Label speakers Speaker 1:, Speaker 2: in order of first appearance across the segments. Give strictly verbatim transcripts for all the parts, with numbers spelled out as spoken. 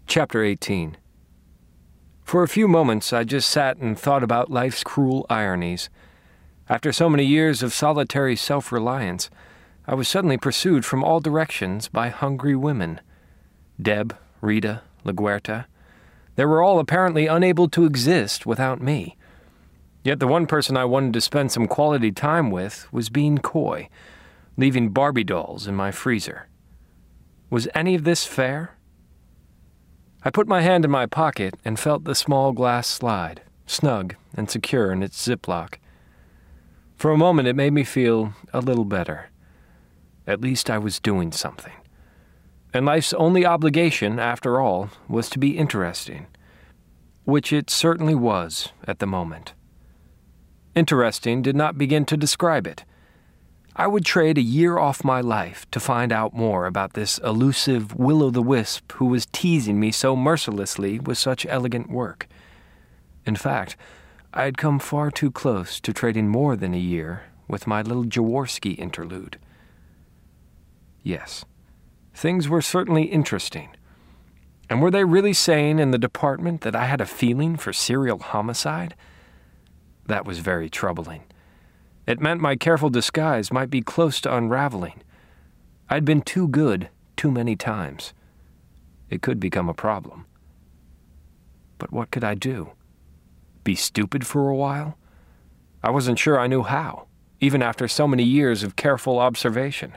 Speaker 1: Chapter eighteen. For a few moments, I just sat and thought about life's cruel ironies. After so many years of solitary self-reliance, I was suddenly pursued from all directions by hungry women. Deb, Rita, LaGuerta. They were all apparently unable to exist without me. Yet the one person I wanted to spend some quality time with was being coy, leaving Barbie dolls in my freezer. Was any of this fair? I put my hand in my pocket and felt the small glass slide, snug and secure in its ziplock. For a moment it made me feel a little better. At least I was doing something. And life's only obligation, after all, was to be interesting, which it certainly was at the moment. Interesting did not begin to describe it. I would trade a year off my life to find out more about this elusive will-o'-the-wisp who was teasing me so mercilessly with such elegant work. In fact, I had come far too close to trading more than a year with my little Jaworski interlude. Yes, things were certainly interesting. And were they really saying in the department that I had a feeling for serial homicide? That was very troubling. It meant my careful disguise might be close to unraveling. I'd been too good too many times. It could become a problem. But what could I do? Be stupid for a while? I wasn't sure I knew how, even after so many years of careful observation.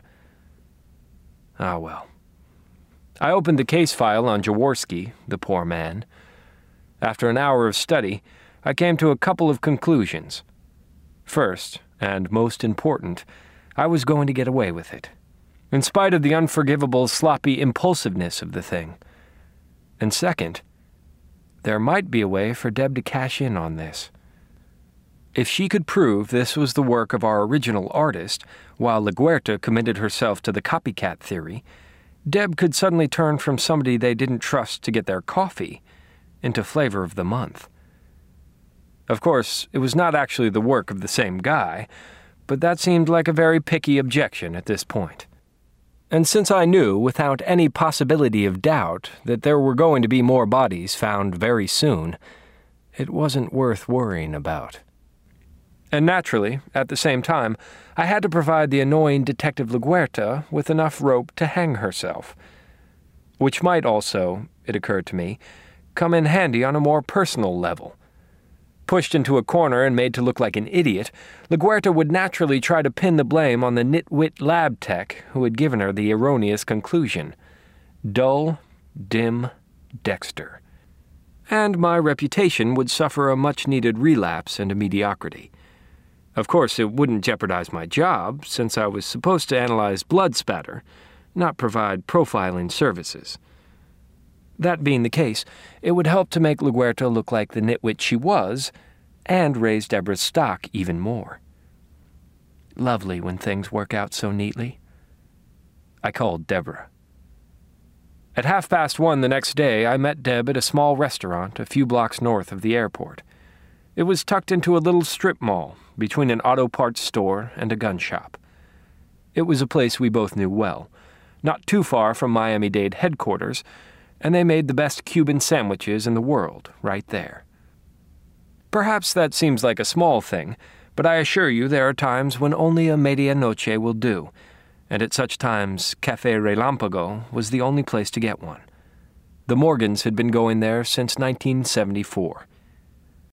Speaker 1: Ah, well. I opened the case file on Jaworski, the poor man. After an hour of study, I came to a couple of conclusions. First, and most important, I was going to get away with it, in spite of the unforgivable, sloppy impulsiveness of the thing. And second, there might be a way for Deb to cash in on this. If she could prove this was the work of our original artist, while LaGuerta committed herself to the copycat theory, Deb could suddenly turn from somebody they didn't trust to get their coffee into flavor of the month. Of course, it was not actually the work of the same guy, but that seemed like a very picky objection at this point. And since I knew, without any possibility of doubt, that there were going to be more bodies found very soon, it wasn't worth worrying about. And naturally, at the same time, I had to provide the annoying Detective LaGuerta with enough rope to hang herself, which might also, it occurred to me, come in handy on a more personal level. Pushed into a corner and made to look like an idiot, LaGuerta would naturally try to pin the blame on the nitwit lab tech who had given her the erroneous conclusion. Dull, dim Dexter. And my reputation would suffer a much-needed relapse into mediocrity. Of course, it wouldn't jeopardize my job, since I was supposed to analyze blood spatter, not provide profiling services. That being the case, it would help to make LaGuerta look like the nitwit she was, and raise Deborah's stock even more. Lovely when things work out so neatly. I called Deborah. At half past one the next day, I met Deb at a small restaurant a few blocks north of the airport. It was tucked into a little strip mall between an auto parts store and a gun shop. It was a place we both knew well, not too far from Miami-Dade headquarters, and they made the best Cuban sandwiches in the world right there. Perhaps that seems like a small thing, but I assure you there are times when only a medianoche will do, and at such times Café Relampago was the only place to get one. The Morgans had been going there since nineteen seventy-four.